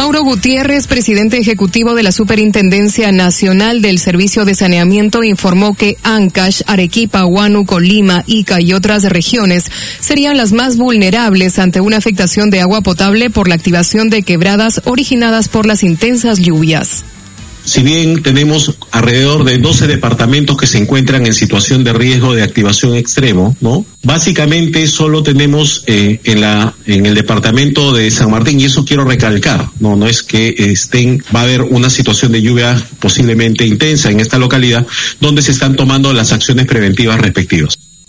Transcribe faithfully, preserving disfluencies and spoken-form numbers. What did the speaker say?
Mauro Gutiérrez, presidente ejecutivo de la Superintendencia Nacional del Servicio de Saneamiento, informó que Ancash, Arequipa, Huánuco, Lima, Ica y otras regiones serían las más vulnerables ante una afectación de agua potable por la activación de quebradas originadas por las intensas lluvias. Si bien tenemos alrededor de doce departamentos que se encuentran en situación de riesgo de activación extremo, ¿no? Básicamente solo tenemos eh, en la en el departamento de San Martín, y eso quiero recalcar, no no es que estén va a haber una situación de lluvia posiblemente intensa en esta localidad, donde se están tomando las acciones preventivas respectivas.